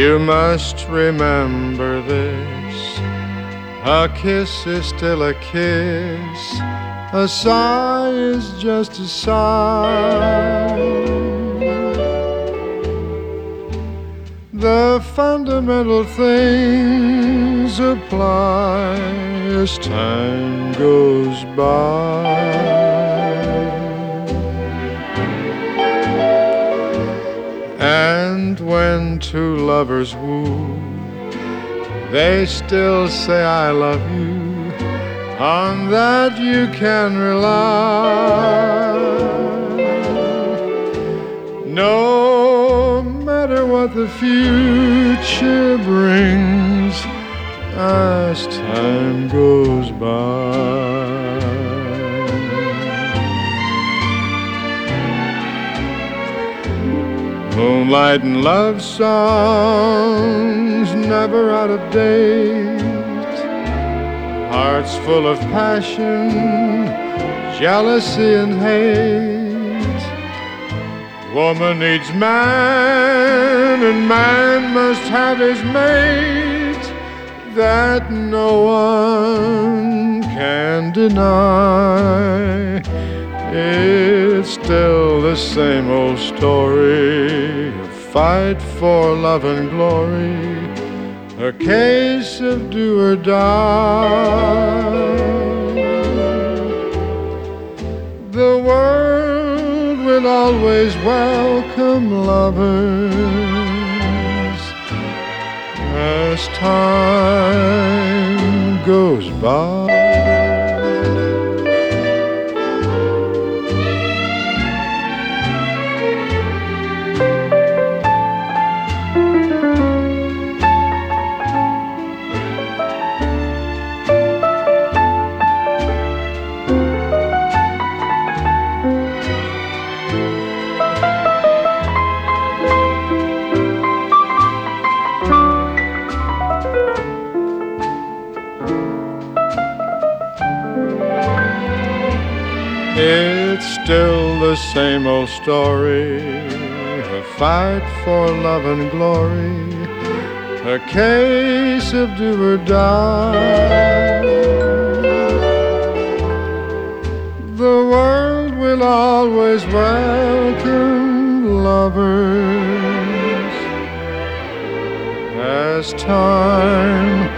You must remember this. A kiss is still a kiss. A sigh is just a sigh. The fundamental things apply as time goes by. And when two lovers woo, they still say I love you. On that you can rely. No matter what the future brings as time goes by. Moonlight and love songs never out of date. Hearts full of passion, jealousy and hate. Woman needs man and man must have his mate. That no one can deny. It's still the same old story, a fight for love and glory, a case of do or die. The world will always welcome lovers as time goes by. It's still the same old story, a fight for love and glory, a case of do or die. The world will always welcome lovers as time